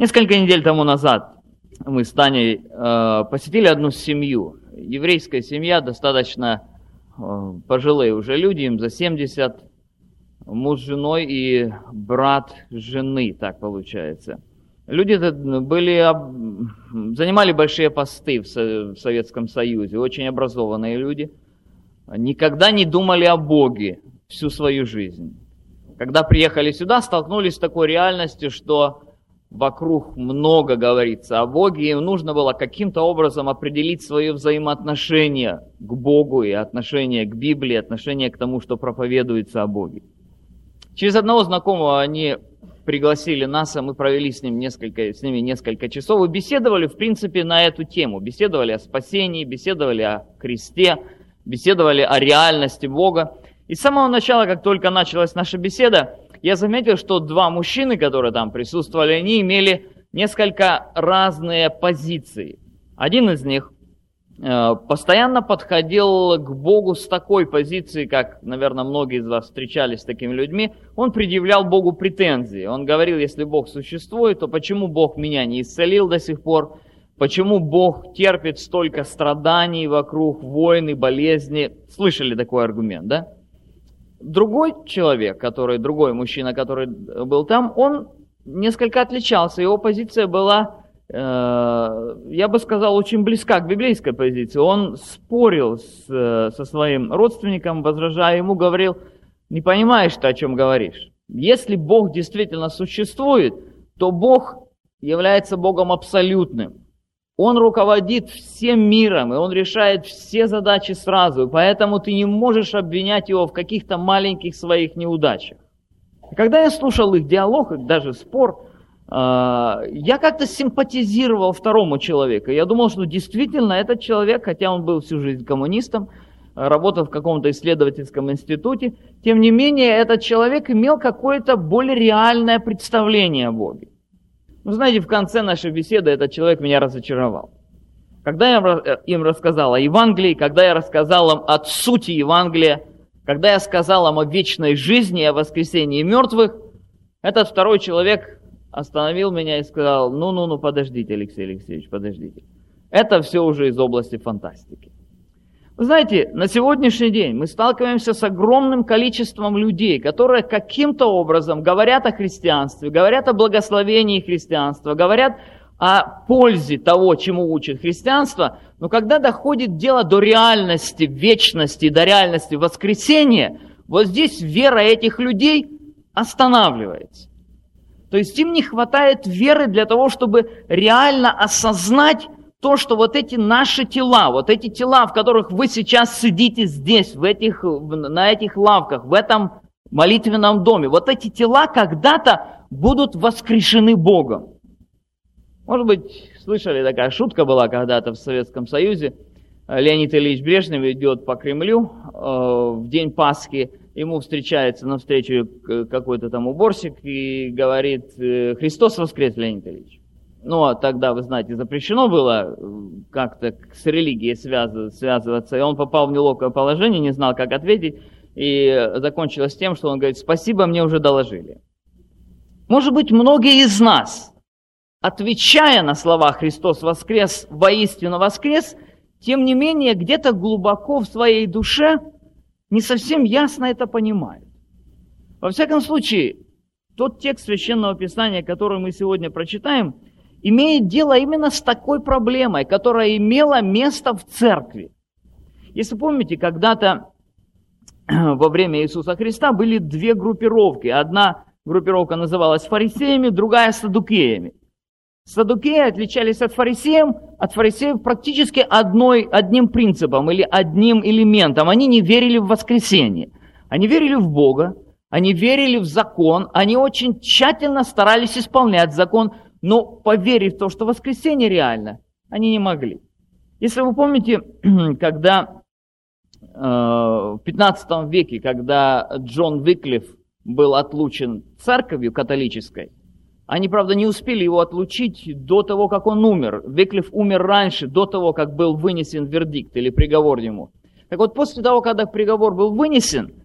Несколько недель тому назад мы с Таней посетили одну семью. Еврейская семья, достаточно пожилые уже люди, им за 70, муж с женой и брат жены, так получается. Люди занимали большие посты в Советском Союзе, очень образованные люди, никогда не думали о Боге всю свою жизнь. Когда приехали сюда, столкнулись с такой реальностью, что вокруг много говорится о Боге, им нужно было каким-то образом определить свое взаимоотношение к Богу и отношение к Библии, отношение к тому, что проповедуется о Боге. Через одного знакомого они пригласили нас, а мы провели с ними несколько часов и беседовали, в принципе, на эту тему. Беседовали о спасении, беседовали о кресте, беседовали о реальности Бога. И с самого начала, как только началась наша беседа, я заметил, что два мужчины, которые там присутствовали, они имели несколько разные позиции. Один из них постоянно подходил к Богу с такой позиции, как, наверное, многие из вас встречались с такими людьми. Он предъявлял Богу претензии. Он говорил, если Бог существует, то почему Бог меня не исцелил до сих пор? Почему Бог терпит столько страданий вокруг, войны, болезни? Слышали такой аргумент, да? Другой мужчина, который был там, он несколько отличался. Его позиция была, я бы сказал, очень близка к библейской позиции. Он спорил со своим родственником, возражая ему, говорил: не понимаешь ты, о чем говоришь. Если Бог действительно существует, то Бог является Богом абсолютным. Он руководит всем миром, и Он решает все задачи сразу, и поэтому ты не можешь обвинять Его в каких-то маленьких своих неудачах. И когда я слушал их диалог, их даже спор, я как-то симпатизировал второму человеку. Я думал, что действительно этот человек, хотя он был всю жизнь коммунистом, работал в каком-то исследовательском институте, тем не менее этот человек имел какое-то более реальное представление о Боге. Вы знаете, в конце нашей беседы этот человек меня разочаровал. Когда я им рассказал о Евангелии, когда я рассказал им о сути Евангелия, когда я сказал им о вечной жизни, о воскресении мертвых, этот второй человек остановил меня и сказал: ну, подождите, Алексей Алексеевич, подождите. Это все уже из области фантастики. Вы знаете, на сегодняшний день мы сталкиваемся с огромным количеством людей, которые каким-то образом говорят о христианстве, говорят о благословении христианства, говорят о пользе того, чему учит христианство, но когда доходит дело до реальности вечности, до реальности воскресения, вот здесь вера этих людей останавливается. То есть им не хватает веры для того, чтобы реально осознать то, что вот эти наши тела, вот эти тела, в которых вы сейчас сидите здесь, на этих лавках, в этом молитвенном доме, вот эти тела когда-то будут воскрешены Богом. Может быть, слышали, такая шутка была когда-то в Советском Союзе. Леонид Ильич Брежнев идет по Кремлю в день Пасхи, ему встречается навстречу какой-то там уборщик и говорит: «Христос воскрес, Леонид Ильич». Ну, а тогда, вы знаете, запрещено было как-то с религией связываться, и он попал в неловкое положение, не знал, как ответить, и закончилось тем, что он говорит: «Спасибо, мне уже доложили». Может быть, многие из нас, отвечая на слова «Христос воскрес, воистину воскрес», тем не менее, где-то глубоко в своей душе не совсем ясно это понимают. Во всяком случае, тот текст Священного Писания, который мы сегодня прочитаем, имеет дело именно с такой проблемой, которая имела место в церкви. Если помните, когда-то во время Иисуса Христа были две группировки. Одна группировка называлась фарисеями, другая саддукеями. Саддукеи отличались от фарисеев практически одним принципом или одним элементом. Они не верили в воскресение. Они верили в Бога, они верили в закон, они очень тщательно старались исполнять закон, но поверить в то, что воскресение реально, они не могли. Если вы помните, когда в 15 веке, когда Джон Виклиф был отлучен церковью католической, они, правда, не успели его отлучить до того, как он умер. Виклиф умер раньше, до того, как был вынесен вердикт или приговор ему. Так вот, после того, когда приговор был вынесен,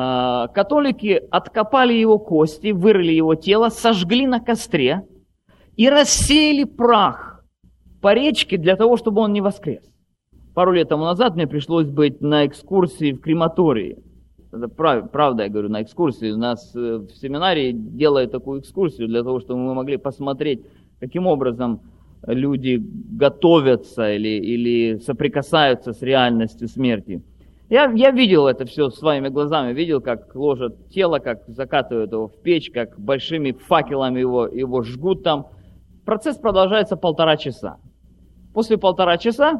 католики откопали его кости, вырыли его тело, сожгли на костре и рассеяли прах по речке для того, чтобы он не воскрес. Пару лет тому назад мне пришлось быть на экскурсии в крематории. Это правда, я говорю, на экскурсии. У нас в семинарии делают такую экскурсию для того, чтобы мы могли посмотреть, каким образом люди готовятся или соприкасаются с реальностью смерти. Я видел это все своими глазами, видел, как ложат тело, как закатывают его в печь, как большими факелами его жгут там. Процесс продолжается 1,5 часа. После 1,5 часа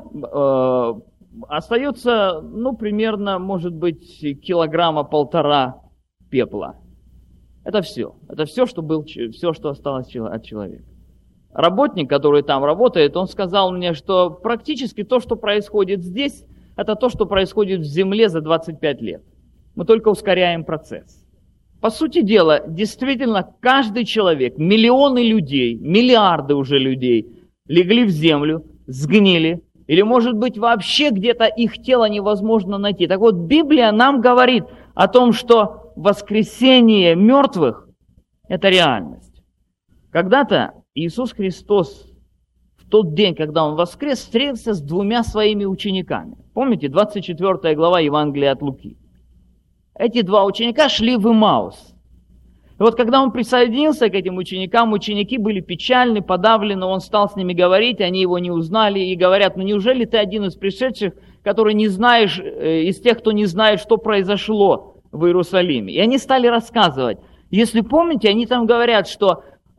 остается, примерно, может быть, 1,5 килограмма пепла. Это все. Это все, что осталось от человека. Работник, который там работает, он сказал мне, что практически то, что происходит здесь, это то, что происходит в земле за 25 лет. Мы только ускоряем процесс. По сути дела, действительно, каждый человек, миллионы людей, миллиарды уже людей легли в землю, сгнили, или, может быть, вообще где-то их тело невозможно найти. Так вот, Библия нам говорит о том, что воскресение мертвых – это реальность. Когда-то Иисус Христос в тот день, когда Он воскрес, встретился с 2 своими учениками. Помните, 24 глава Евангелия от Луки. Эти 2 ученика шли в Имаус. И вот когда Он присоединился к этим ученикам, ученики были печальны, подавлены, Он стал с ними говорить, они Его не узнали и говорят: неужели ты один из пришедших, который не знаешь, из тех, кто не знает, что произошло в Иерусалиме? И они стали рассказывать. Если помните, они там говорят, что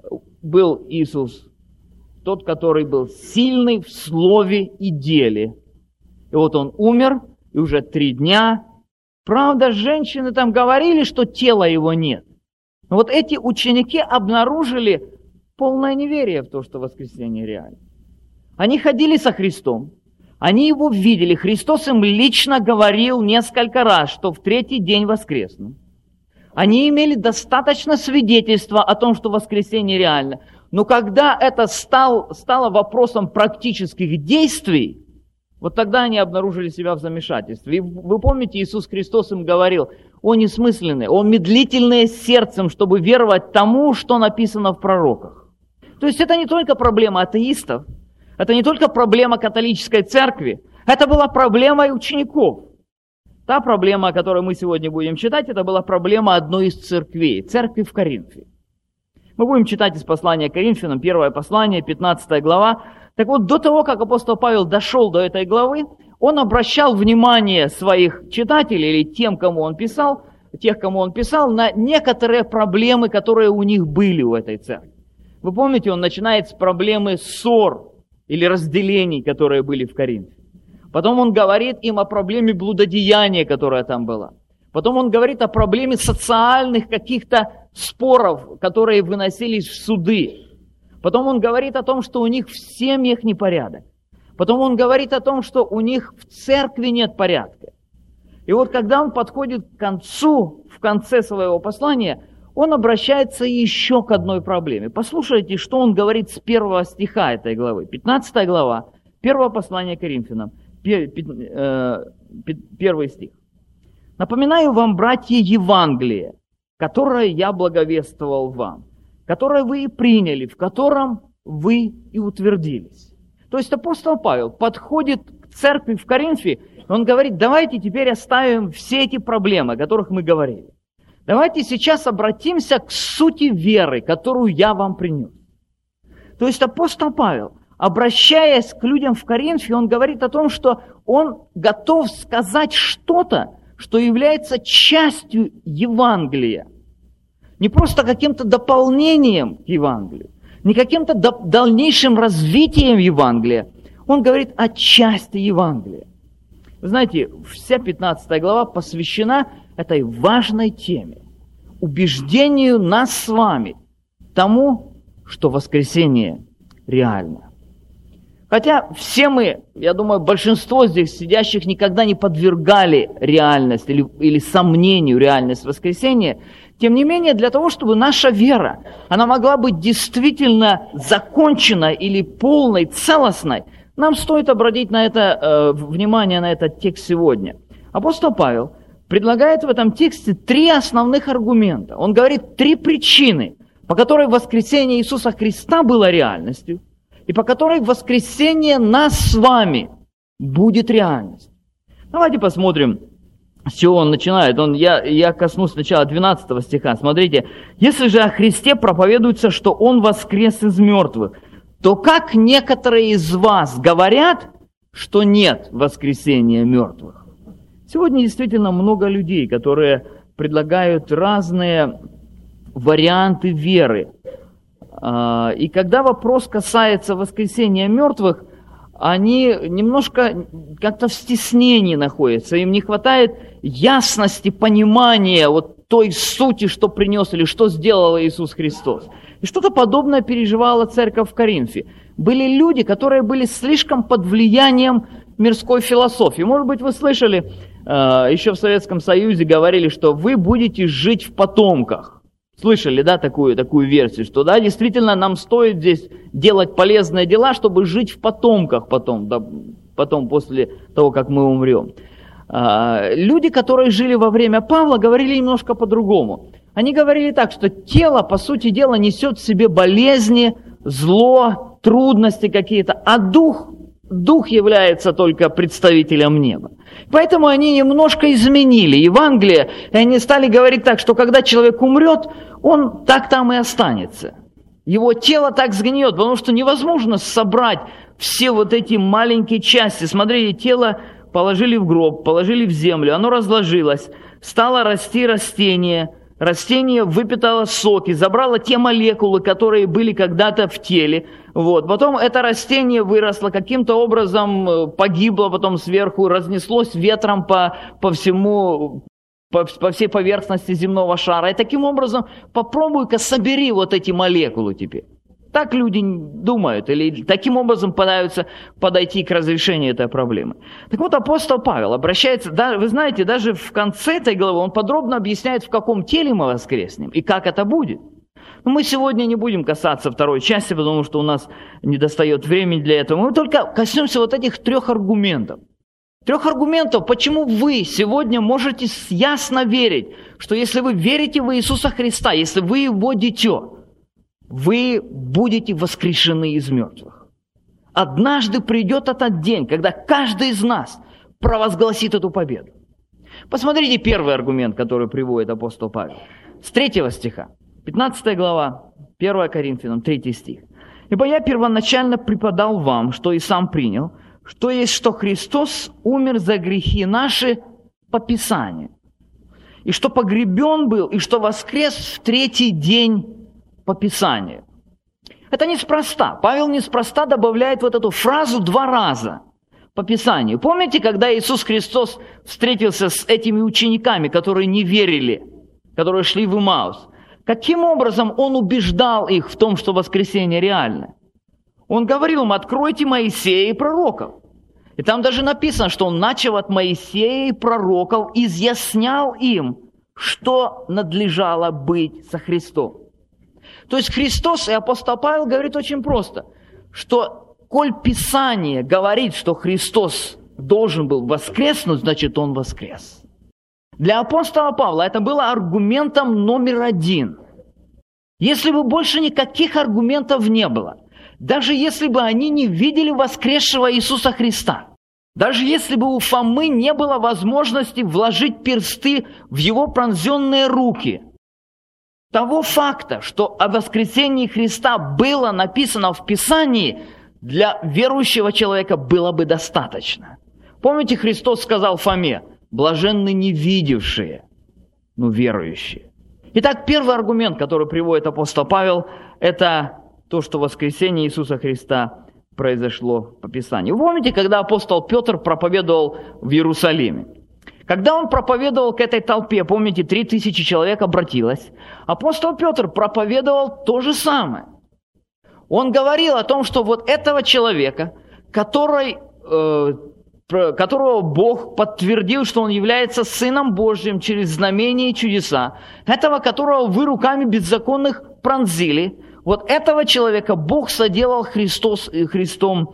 был Иисус, тот, который был сильный в слове и деле. И вот Он умер, и уже 3 дня. Правда, женщины там говорили, что тела Его нет. Но вот эти ученики обнаружили полное неверие в то, что воскресение реально. Они ходили со Христом, они Его видели. Христос им лично говорил несколько раз, что в 3-й день воскреснут. Они имели достаточно свидетельства о том, что воскресение реально. Но когда это стало вопросом практических действий, вот тогда они обнаружили себя в замешательстве. И вы помните, Иисус Христос им говорил: «О несмысленные, о медлительные сердцем, чтобы веровать тому, что написано в пророках». То есть это не только проблема атеистов, это не только проблема католической церкви, это была проблема и учеников. Та проблема, о которой мы сегодня будем читать, это была проблема одной из церквей, церкви в Коринфе. Мы будем читать из послания к Коринфянам, 1 послание, 15 глава. Так вот, до того, как апостол Павел дошел до этой главы, он обращал внимание своих читателей или тех, кому он писал, на некоторые проблемы, которые у них были у этой церкви. Вы помните, он начинает с проблемы ссор или разделений, которые были в Коринфе. Потом он говорит им о проблеме блудодеяния, которая там была. Потом он говорит о проблеме социальных каких-то споров, которые выносились в суды. Потом он говорит о том, что у них в семьях непорядок. Потом он говорит о том, что у них в церкви нет порядка. И вот когда он подходит к концу, в конце своего послания, он обращается еще к одной проблеме. Послушайте, что он говорит с 1 стиха этой главы. 15 глава, 1 послание к Коринфянам, 1 стих. «Напоминаю вам, братья, Евангелие, которое я благовествовал вам, которое вы и приняли, в котором вы и утвердились». То есть апостол Павел подходит к церкви в Коринфе, он говорит: давайте теперь оставим все эти проблемы, о которых мы говорили. Давайте сейчас обратимся к сути веры, которую я вам принес. То есть апостол Павел, обращаясь к людям в Коринфе, он говорит о том, что он готов сказать что-то, что является частью Евангелия. Не просто каким-то дополнением к Евангелию, не каким-то дальнейшим развитием Евангелия. Он говорит о части Евангелия. Вы знаете, вся 15 глава посвящена этой важной теме. Убеждению нас с вами тому, что воскресение реально. Хотя все мы, я думаю, большинство здесь сидящих никогда не подвергали реальность или сомнению реальность воскресения, тем не менее, для того, чтобы наша вера, она могла быть действительно закончена или полной, целостной, нам стоит обратить на это внимание, на этот текст сегодня. Апостол Павел предлагает в этом тексте 3 основных аргумента. Он говорит 3 причины, по которой воскресение Иисуса Христа было реальностью, и по которой воскресение нас с вами будет реальностью. Давайте посмотрим, с чего он начинает. Я коснусь сначала 12 стиха. Смотрите, «Если же о Христе проповедуется, что Он воскрес из мертвых, то как некоторые из вас говорят, что нет воскресения мертвых?» Сегодня действительно много людей, которые предлагают разные варианты веры. И когда вопрос касается воскресения мертвых, они немножко как-то в стеснении находятся. Им не хватает ясности, понимания вот той сути, что принес или что сделал Иисус Христос. И что-то подобное переживала церковь в Коринфе. Были люди, которые были слишком под влиянием мирской философии. Может быть, вы слышали, еще в Советском Союзе говорили, что вы будете жить в потомках. Слышали, да, такую версию, что да, действительно нам стоит здесь делать полезные дела, чтобы жить в потомках потом после того, как мы умрем. Люди, которые жили во время Павла, говорили немножко по-другому. Они говорили так, что тело, по сути дела, несет в себе болезни, зло, трудности какие-то, а дух является только представителем неба. Поэтому они немножко изменили Евангелие, и они стали говорить так, что когда человек умрет, он так там и останется. Его тело так сгниет, потому что невозможно собрать все вот эти маленькие части. Смотрите, тело положили в гроб, положили в землю, оно разложилось, стало расти растение выпитало соки, забрало те молекулы, которые были когда-то в теле. Вот. Потом это растение выросло, каким-то образом погибло, потом сверху разнеслось ветром по всей поверхности земного шара. И таким образом попробуй-ка собери вот эти молекулы теперь. Так люди думают, или таким образом пытаются подойти к разрешению этой проблемы. Так вот, апостол Павел обращается, вы знаете, даже в конце этой главы он подробно объясняет, в каком теле мы воскреснем и как это будет. Но мы сегодня не будем касаться второй части, потому что у нас недостает времени для этого. Мы только коснемся вот этих 3 аргументов. 3 аргументов, почему вы сегодня можете ясно верить, что если вы верите в Иисуса Христа, если вы Его дитё, вы будете воскрешены из мертвых. Однажды придет этот день, когда каждый из нас провозгласит эту победу. Посмотрите первый аргумент, который приводит апостол Павел. С 3 стиха, 15 глава, 1 Коринфянам, 3 стих. «Ибо я первоначально преподал вам, что и сам принял, что есть, что Христос умер за грехи наши по Писанию, и что погребен был, и что воскрес в 3-й день по Писанию». Это неспроста. Павел неспроста добавляет вот эту фразу 2 раза по Писанию. Помните, когда Иисус Христос встретился с этими учениками, которые не верили, которые шли в Имаус? Каким образом Он убеждал их в том, что воскресение реально? Он говорил им: откройте Моисея и пророков. И там даже написано, что Он, начав от Моисея и пророков, изъяснял им, что надлежало быть со Христом. То есть Христос и апостол Павел говорит очень просто, что коль Писание говорит, что Христос должен был воскреснуть, значит Он воскрес. Для апостола Павла это было аргументом номер 1. Если бы больше никаких аргументов не было, даже если бы они не видели воскресшего Иисуса Христа, даже если бы у Фомы не было возможности вложить персты в его пронзенные руки, того факта, что о воскресении Христа было написано в Писании, для верующего человека было бы достаточно. Помните, Христос сказал Фоме: блаженны не видевшие, но верующие. Итак, первый аргумент, который приводит апостол Павел, это то, что воскресение Иисуса Христа произошло по Писанию. Вы помните, когда апостол Петр проповедовал в Иерусалиме? Когда он проповедовал к этой толпе, помните, 3000 человек обратилось, апостол Петр проповедовал то же самое. Он говорил о том, что вот этого человека, которого Бог подтвердил, что он является Сыном Божьим через знамения и чудеса, этого, которого вы руками беззаконных пронзили, вот этого человека Бог соделал Христом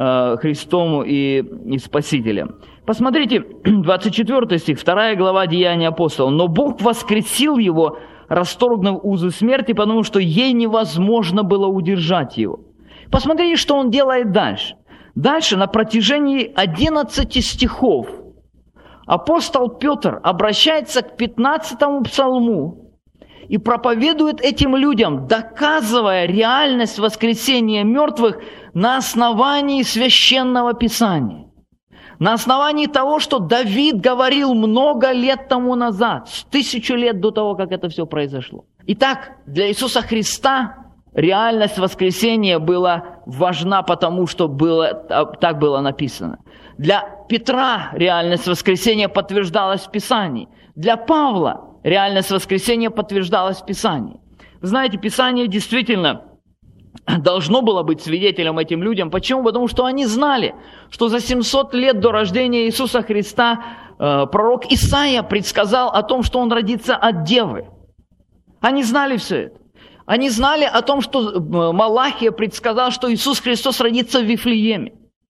и Спасителем. Посмотрите, 24 стих, 2 глава Деяния апостолов. «Но Бог воскресил его, расторгнув узы смерти, потому что ей невозможно было удержать его. Посмотрите, что он делает дальше. Дальше, на протяжении 11 стихов, апостол Петр обращается к 15-му псалму и проповедует этим людям, доказывая реальность воскресения мертвых на основании Священного Писания. На основании того, что Давид говорил много лет тому назад, 1000 лет до того, как это все произошло. Итак, для Иисуса Христа реальность воскресения была важна, потому что так было написано. Для Петра реальность воскресения подтверждалась в Писании. Для Павла реальность воскресения подтверждалась в Писании. Вы знаете, Писание действительно должно было быть свидетелем этим людям. Почему? Потому что они знали, что за 700 лет до рождения Иисуса Христа пророк Исаия предсказал о том, что Он родится от Девы. Они знали все это. Они знали о том, что Малахия предсказал, что Иисус Христос родится в Вифлееме.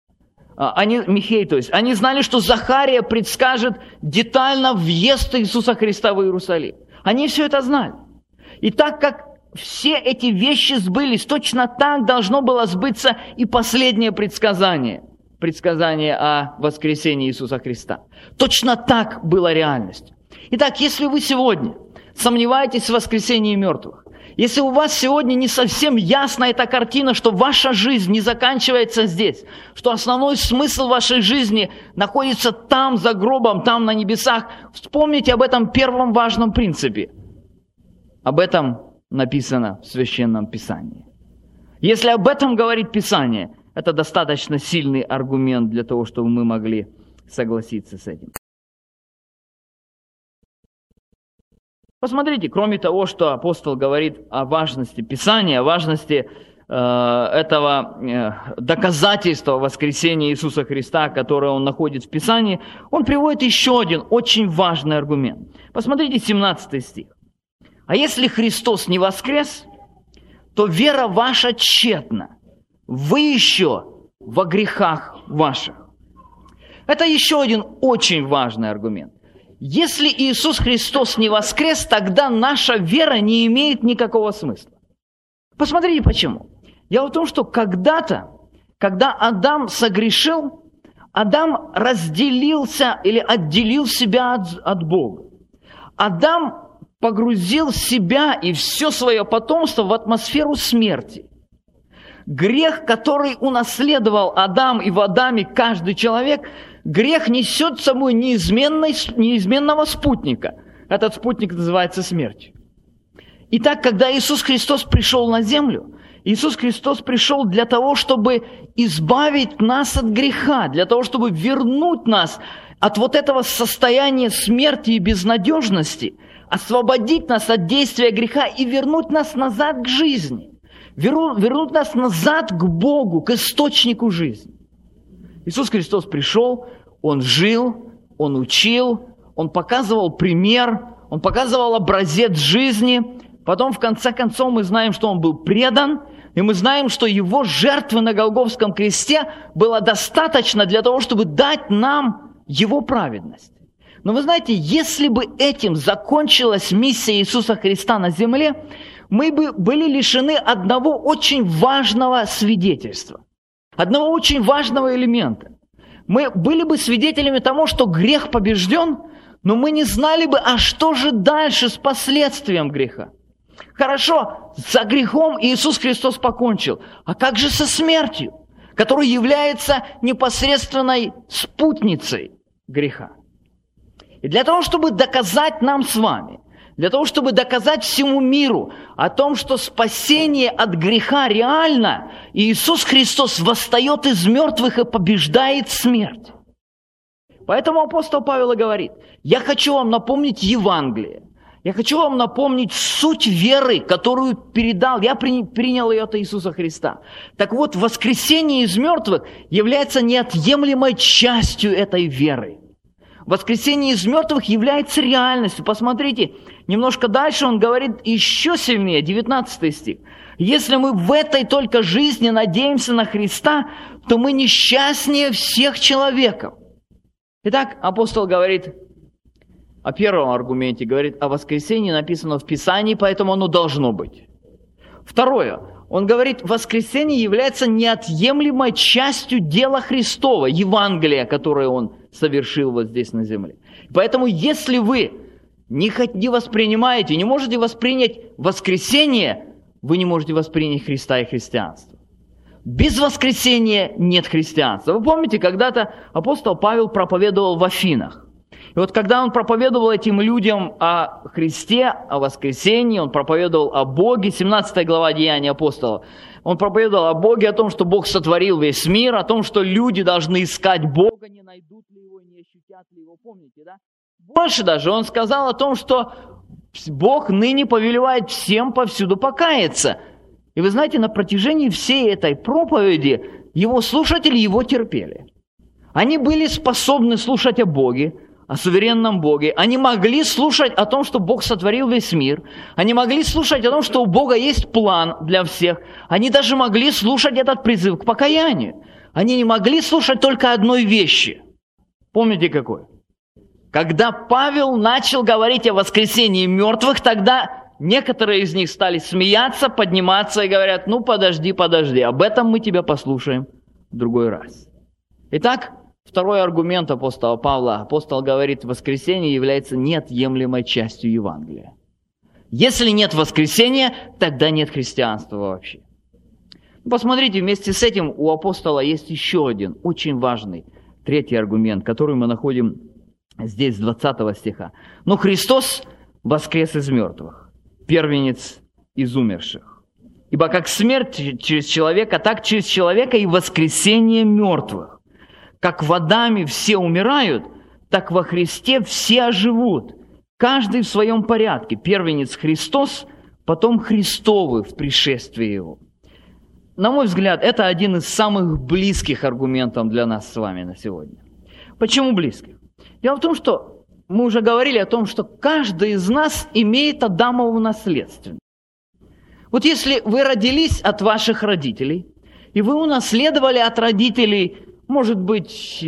Они знали, что Захария предскажет детально въезд Иисуса Христа в Иерусалим. Они все это знали. И так как все эти вещи сбылись, точно так должно было сбыться и последнее предсказание о воскресении Иисуса Христа. Точно так была реальность. Итак, если вы сегодня сомневаетесь в воскресении мертвых, если у вас сегодня не совсем ясна эта картина, что ваша жизнь не заканчивается здесь, что основной смысл вашей жизни находится там, за гробом, там, на небесах, вспомните об этом первом важном принципе. Об этом написано в Священном Писании. Если об этом говорит Писание, это достаточно сильный аргумент для того, чтобы мы могли согласиться с этим. Посмотрите, кроме того, что апостол говорит о важности Писания, о важности этого доказательства воскресения Иисуса Христа, которое он находит в Писании, он приводит еще один очень важный аргумент. Посмотрите 17 стих. «А если Христос не воскрес, то вера ваша тщетна, вы еще во грехах ваших». Это еще один очень важный аргумент. Если Иисус Христос не воскрес, тогда наша вера не имеет никакого смысла. Посмотрите, почему. Дело в том, что когда-то, когда Адам согрешил, Адам разделился или отделил себя от Бога. Адам погрузил себя и все свое потомство в атмосферу смерти. Грех, который унаследовал Адам и в Адаме каждый человек, грех несет с собой неизменного спутника. Этот спутник называется смерть. Итак, когда Иисус Христос пришел на землю, Иисус Христос пришел для того, чтобы избавить нас от греха, для того, чтобы вернуть нас от вот этого состояния смерти и безнадежности, освободить нас от действия греха и вернуть нас назад к жизни, вернуть нас назад к Богу, к источнику жизни. Иисус Христос пришел, Он жил, Он учил, Он показывал пример, Он показывал образец жизни. Потом, в конце концов, мы знаем, что Он был предан, и мы знаем, что Его жертвы на Голгофском кресте было достаточно для того, чтобы дать нам Его праведность. Но вы знаете, если бы этим закончилась миссия Иисуса Христа на земле, мы бы были лишены одного очень важного свидетельства, одного очень важного элемента. Мы были бы свидетелями тому, что грех побежден, но мы не знали бы, а что же дальше с последствием греха. Хорошо, за грехом Иисус Христос покончил, а как же со смертью, которая является непосредственной спутницей греха? И для того, чтобы доказать нам с вами, для того, чтобы доказать всему миру о том, что спасение от греха реально, Иисус Христос восстает из мертвых и побеждает смерть. Поэтому апостол Павел и говорит: я хочу вам напомнить Евангелие, я хочу вам напомнить суть веры, которую передал, я принял ее от Иисуса Христа. Так вот, воскресение из мертвых является неотъемлемой частью этой веры. Воскресение из мертвых является реальностью. Посмотрите, немножко дальше он говорит еще сильнее, 19 стих. Если мы в этой только жизни надеемся на Христа, то мы несчастнее всех человеков. Итак, апостол говорит о первом аргументе, говорит, о воскресении написано в Писании, поэтому оно должно быть. Второе, он говорит, воскресение является неотъемлемой частью дела Христова, Евангелия, которое он совершил вот здесь на земле. Поэтому если вы не воспринимаете, не можете воспринять воскресение, вы не можете воспринять Христа и христианство. Без воскресения нет христианства. Вы помните, когда-то апостол Павел проповедовал в Афинах. И вот когда он проповедовал этим людям о Христе, о воскресении, он проповедовал о Боге, 17 глава Деяний апостолов, он проповедовал о Боге, о том, что Бог сотворил весь мир, о том, что люди должны искать Бога, не найдут ли Его, не ощутят ли Его. Помните, да? Больше даже он сказал о том, что Бог ныне повелевает всем повсюду покаяться. И вы знаете, на протяжении всей этой проповеди его слушатели его терпели. Они были способны слушать о Боге, о суверенном Боге. Они могли слушать о том, что Бог сотворил весь мир. Они могли слушать о том, что у Бога есть план для всех. Они даже могли слушать этот призыв к покаянию. Они не могли слушать только одной вещи. Помните какой? Когда Павел начал говорить о воскресении мертвых, тогда некоторые из них стали смеяться, подниматься и говорят, ну подожди, об этом мы тебя послушаем в другой раз. Итак, второй аргумент апостола Павла. Апостол говорит, воскресение является неотъемлемой частью Евангелия. Если нет воскресения, тогда нет христианства вообще. Посмотрите, вместе с этим у апостола есть еще один очень важный, третий аргумент, который мы находим здесь с 20 стиха. Но Христос воскрес из мертвых, первенец из умерших. Ибо как смерть через человека, так через человека и воскресение мертвых. Как в Адаме все умирают, так во Христе все оживут. Каждый в своем порядке. Первенец Христос, потом Христовы в пришествии Его. На мой взгляд, это один из самых близких аргументов для нас с вами на сегодня. Почему близких? Дело в том, что мы уже говорили о том, что каждый из нас имеет Адамову наследственность. Вот если вы родились от ваших родителей, и вы унаследовали от родителей, может быть,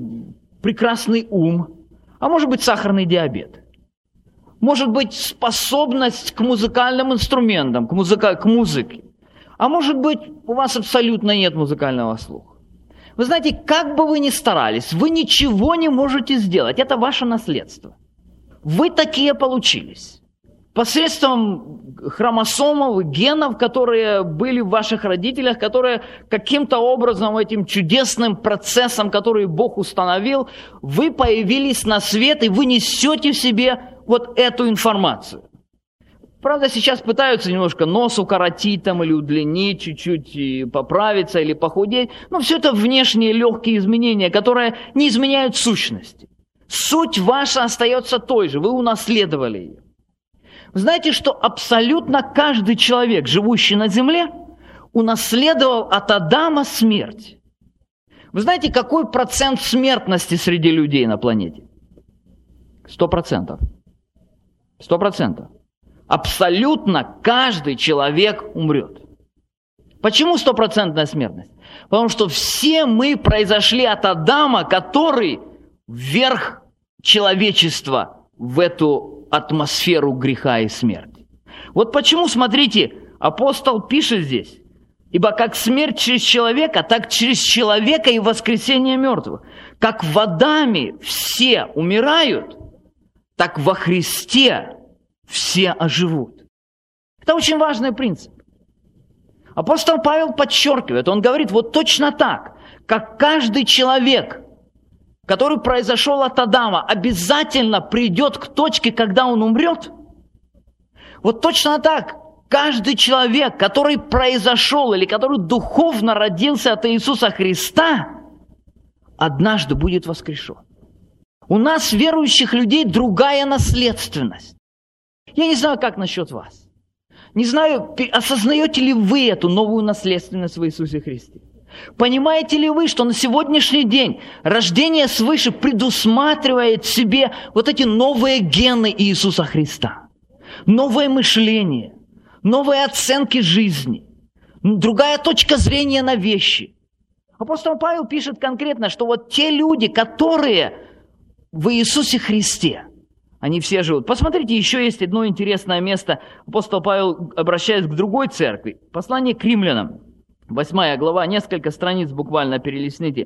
прекрасный ум, а может быть, сахарный диабет, может быть, способность к музыкальным инструментам, к музыке, а может быть, у вас абсолютно нет музыкального слуха. Вы знаете, как бы вы ни старались, вы ничего не можете сделать. Это ваше наследство. Вы такие получились. Посредством хромосомов и генов, которые были в ваших родителях, которые каким-то образом этим чудесным процессом, который Бог установил, вы появились на свет, и вы несете в себе вот эту информацию. Правда, сейчас пытаются немножко нос укоротить там, или удлинить чуть-чуть, и поправиться, или похудеть. Но все это внешние легкие изменения, которые не изменяют сущности. Суть ваша остается той же, вы унаследовали ее. Вы знаете, что абсолютно каждый человек, живущий на земле, унаследовал от Адама смерть. Вы знаете, какой процент смертности среди людей на планете? 100%. 100%. Абсолютно каждый человек умрет. Почему 100% смертность? Потому что все мы произошли от Адама, который вверх человечества в эту атмосферу греха и смерти. Вот почему, смотрите, апостол пишет здесь, ибо как смерть через человека, так через человека и воскресение мертвых. Как в Адаме все умирают, так во Христе все оживут. Это очень важный принцип. Апостол Павел подчеркивает, он говорит, вот точно так, как каждый человек, который произошел от Адама, обязательно придет к точке, когда он умрет. Вот точно так, каждый человек, который произошел или который духовно родился от Иисуса Христа, однажды будет воскрешен. У нас, верующих людей, другая наследственность. Я не знаю, как насчет вас. Не знаю, осознаете ли вы эту новую наследственность в Иисусе Христе. Понимаете ли вы, что на сегодняшний день рождение свыше предусматривает в себе вот эти новые гены Иисуса Христа? Новое мышление, новые оценки жизни, другая точка зрения на вещи. Апостол Павел пишет конкретно, что вот те люди, которые в Иисусе Христе, Они все живут. Посмотрите, еще есть одно интересное место. Апостол Павел обращается к другой церкви. Послание к римлянам, 8 глава, несколько страниц буквально перелистните.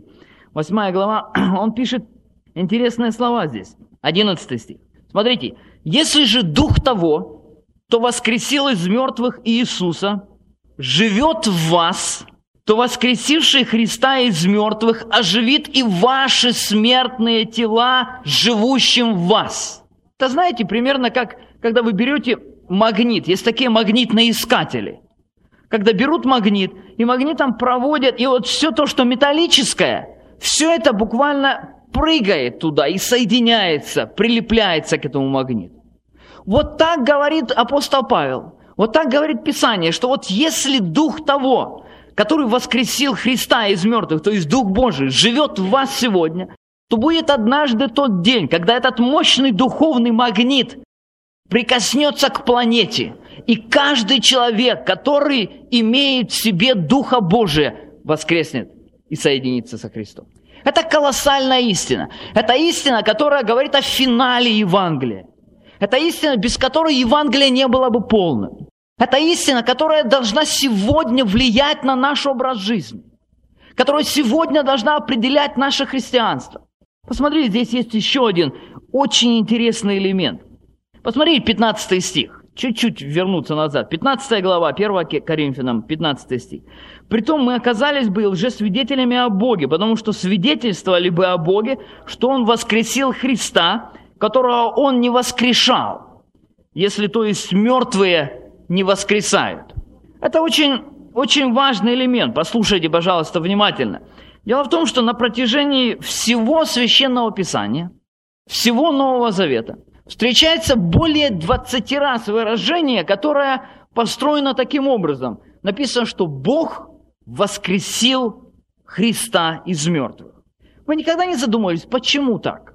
8 глава, он пишет интересные слова здесь. 11 стих. Смотрите. «Если же дух того, кто воскресил из мертвых Иисуса, живет в вас, то воскресивший Христа из мертвых оживит и ваши смертные тела, живущим в вас». Это знаете, примерно как, когда вы берете магнит. Есть такие магнитные искатели. Когда берут магнит, и магнитом проводят, и вот все то, что металлическое, все это буквально прыгает туда и соединяется, прилепляется к этому магниту. Вот так говорит апостол Павел. Вот так говорит Писание, что вот если дух того, который воскресил Христа из мертвых, то есть Дух Божий, живет в вас сегодня, то будет однажды тот день, когда этот мощный духовный магнит прикоснется к планете, и каждый человек, который имеет в себе Духа Божия, воскреснет и соединится со Христом. Это колоссальная истина. Это истина, которая говорит о финале Евангелия. Это истина, без которой Евангелие не было бы полным. Это истина, которая должна сегодня влиять на наш образ жизни, которая сегодня должна определять наше христианство. Посмотрите, здесь есть еще один очень интересный элемент. Посмотрите, 15 стих. Чуть-чуть вернуться назад. 15 глава, 1 Коринфянам, 15 стих. «Притом мы оказались бы лжесвидетелями о Боге, потому что свидетельствовали бы о Боге, что Он воскресил Христа, которого Он не воскрешал, если то есть мертвые не воскресают». Это очень, очень важный элемент. Послушайте, пожалуйста, внимательно. Дело в том, что на протяжении всего Священного Писания, всего Нового Завета, встречается более 20 раз выражение, которое построено таким образом. Написано, что Бог воскресил Христа из мертвых. Вы никогда не задумывались, почему так?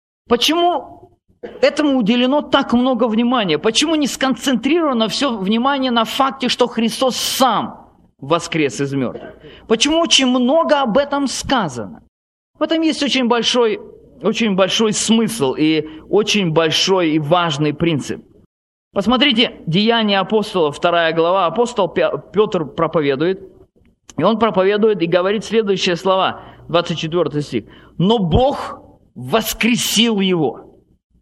Почему этому уделено так много внимания? Почему не сконцентрировано все внимание на факте, что Христос сам воскрес из мертвых? Почему очень много об этом сказано? В этом есть очень большой смысл и очень большой и важный принцип. Посмотрите, Деяния апостолов, 2 глава. Апостол Петр проповедует. И он проповедует и говорит следующие слова, 24 стих. «Но Бог воскресил его».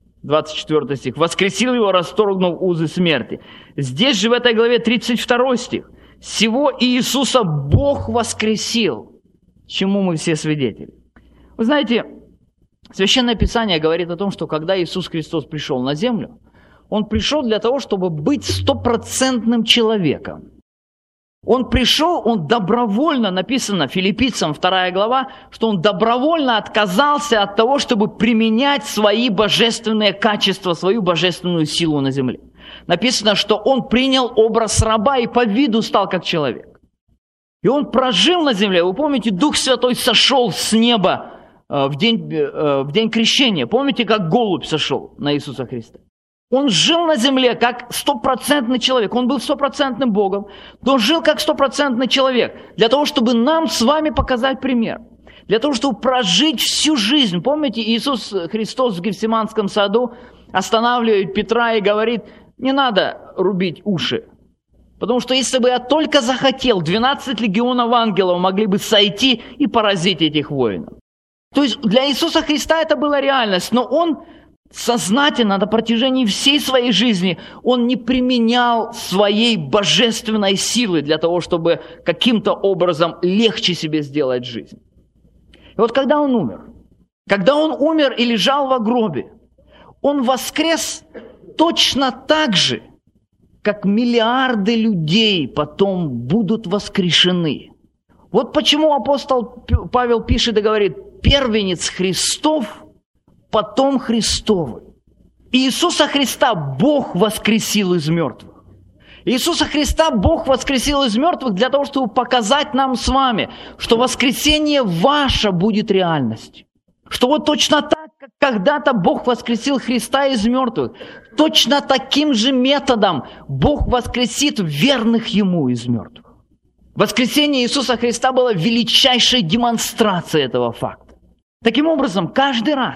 24 стих. «Воскресил его, расторгнув узы смерти». Здесь же в этой главе 32 стих. «Сего Иисуса Бог воскресил, чему мы все свидетели». Вы знаете, Священное Писание говорит о том, что когда Иисус Христос пришел на землю, Он пришел для того, чтобы быть стопроцентным человеком. Он пришел, Он добровольно, написано Филиппийцам 2 глава, что Он добровольно отказался от того, чтобы применять свои божественные качества, свою божественную силу на земле. Написано, что Он принял образ раба и по виду стал как человек. И Он прожил на земле. Вы помните, Дух Святой сошел с неба в день крещения. Помните, как голубь сошел на Иисуса Христа? Он жил на земле как стопроцентный человек. Он был стопроцентным Богом, но жил как стопроцентный человек. Для того, чтобы нам с вами показать пример. Для того, чтобы прожить всю жизнь. Помните, Иисус Христос в Гефсиманском саду останавливает Петра и говорит: не надо рубить уши. Потому что если бы я только захотел, 12 легионов ангелов могли бы сойти и поразить этих воинов. То есть для Иисуса Христа это была реальность, но Он сознательно на протяжении всей своей жизни Он не применял своей божественной силы для того, чтобы каким-то образом легче себе сделать жизнь. И вот когда Он умер и лежал во гробе, Он воскрес точно так же, как миллиарды людей потом будут воскрешены. Вот почему апостол Павел пишет и говорит: первенец Христов, потом Христовы. Иисуса Христа Бог воскресил из мертвых. Иисуса Христа Бог воскресил из мертвых для того, чтобы показать нам с вами, что воскресение ваше будет реальностью. Что вот точно так, как когда-то Бог воскресил Христа из мертвых, точно таким же методом Бог воскресит верных Ему из мертвых. Воскресение Иисуса Христа было величайшей демонстрацией этого факта. Таким образом, каждый раз,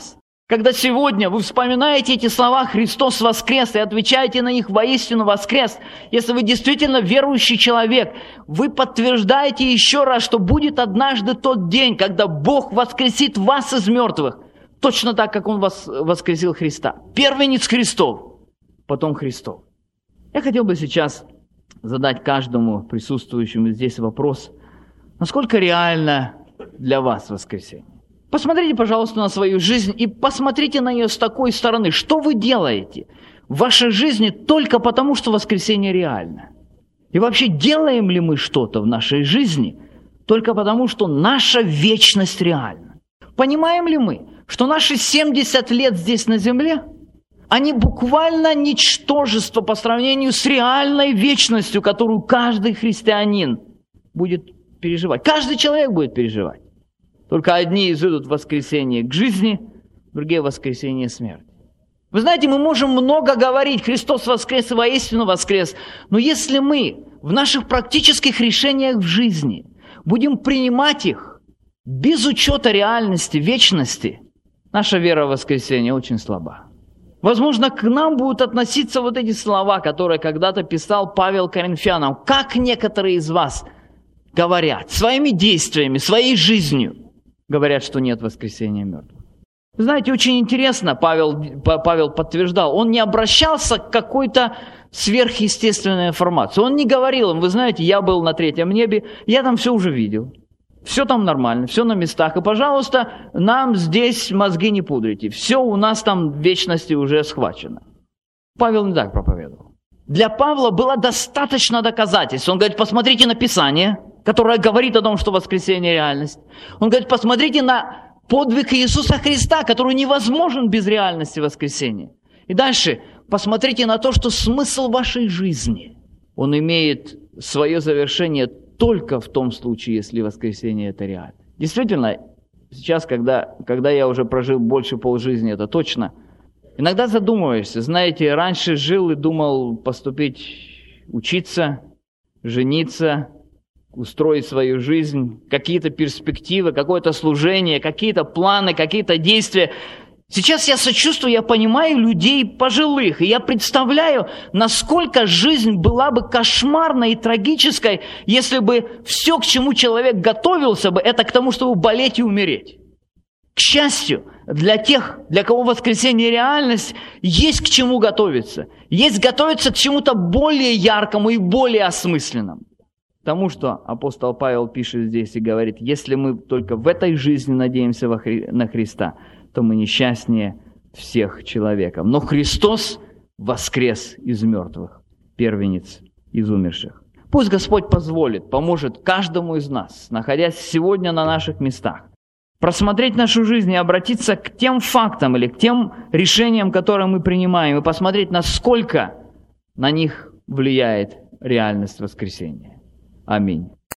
Когда сегодня вы вспоминаете эти слова «Христос воскрес» и отвечаете на них «Воистину воскрес», если вы действительно верующий человек, вы подтверждаете еще раз, что будет однажды тот день, когда Бог воскресит вас из мертвых, точно так, как Он воскресил Христа. Первенец Христов, потом Христов. Я хотел бы сейчас задать каждому присутствующему здесь вопрос, насколько реально для вас воскресение? Посмотрите, пожалуйста, на свою жизнь и посмотрите на нее с такой стороны. Что вы делаете в вашей жизни только потому, что воскресение реально? И вообще, делаем ли мы что-то в нашей жизни только потому, что наша вечность реальна? Понимаем ли мы, что наши 70 лет здесь на земле, они буквально ничтожество по сравнению с реальной вечностью, которую каждый христианин будет переживать. Каждый человек будет переживать. Только одни изыдут в воскресение к жизни, другие в воскресение смерти. Вы знаете, мы можем много говорить, Христос воскрес и воистину воскрес, но если мы в наших практических решениях в жизни будем принимать их без учета реальности, вечности, наша вера в воскресение очень слаба. Возможно, к нам будут относиться вот эти слова, которые когда-то писал Павел Коринфянам. Как некоторые из вас говорят, своими действиями, своей жизнью, говорят, что нет воскресения мертвых. Вы знаете, очень интересно, Павел подтверждал, он не обращался к какой-то сверхъестественной информации. Он не говорил им, вы знаете, я был на третьем небе, я там все уже видел. Все там нормально, все на местах. И, пожалуйста, нам здесь мозги не пудрите. Все у нас там в вечности уже схвачено. Павел не так проповедовал. Для Павла было достаточно доказательств. Он говорит, посмотрите на Писание, которое говорит о том, что воскресение – реальность. Он говорит, посмотрите на подвиг Иисуса Христа, который невозможен без реальности воскресения. И дальше, посмотрите на то, что смысл вашей жизни, он имеет свое завершение только в том случае, если воскресение – это реально. Действительно, сейчас, когда я уже прожил больше полжизни, это точно, иногда задумываешься. Знаете, раньше жил и думал поступить, учиться, жениться, устроить свою жизнь, какие-то перспективы, какое-то служение, какие-то планы, какие-то действия. Сейчас я сочувствую, я понимаю людей пожилых, и я представляю, насколько жизнь была бы кошмарной и трагической, если бы все, к чему человек готовился бы, это к тому, чтобы болеть и умереть. К счастью, для тех, для кого воскресение – реальность, есть к чему готовиться. Есть готовиться к чему-то более яркому и более осмысленному. Тому, что апостол Павел пишет здесь и говорит, если мы только в этой жизни надеемся на Христа, то мы несчастнее всех человеков. Но Христос воскрес из мертвых, первенец из умерших. Пусть Господь поможет каждому из нас, находясь сегодня на наших местах, просмотреть нашу жизнь и обратиться к тем фактам или к тем решениям, которые мы принимаем, и посмотреть, насколько на них влияет реальность воскресения. Аминь.